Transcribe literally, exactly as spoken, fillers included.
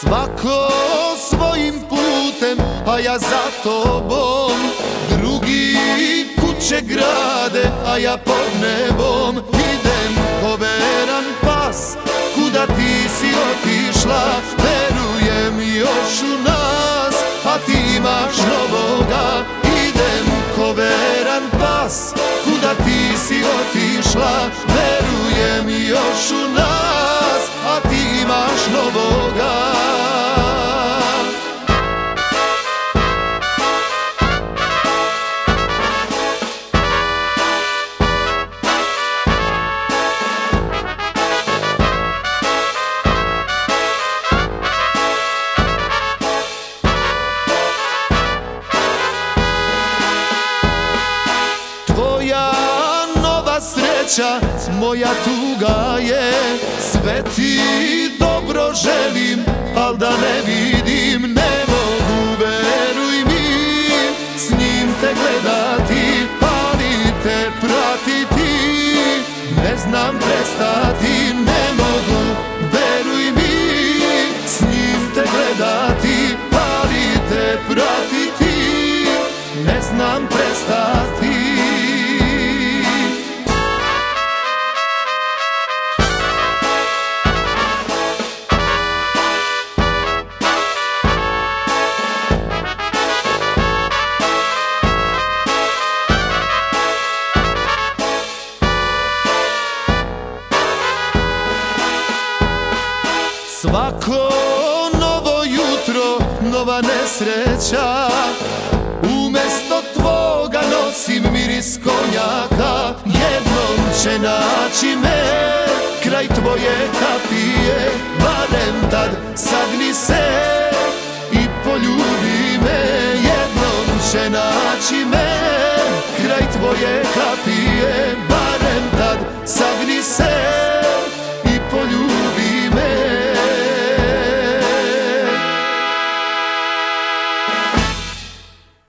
Svako svojim putem, a ja za tobom. Drugi kuće grade, a ja pod nebom. Idem ko veran pas, kuda ti si otišla. Verujem još u nas, a ti imaš novoga. Idem ko veran pas, kuda ti si otišla. Verujem još u nas, a ti imaš novoga. Tvoja nova sreća, moja tuga je. Sve ti dobro želim, al da ne vidim. Ne mogu, veruj mi, s njim te gledati, ali te pratiti. Ne znam prestati, ne mogu, veruj mi, s njim te gledati, ali te pratiti. Ne znam prestati. Svako novo jutro, nova nesreća. Umesto tvoga nosim miris konjaka. Jednom će naći me kraj tvoje kapije. Barem tad sagni se i poljubi me. Jednom će naći me kraj tvoje kapije.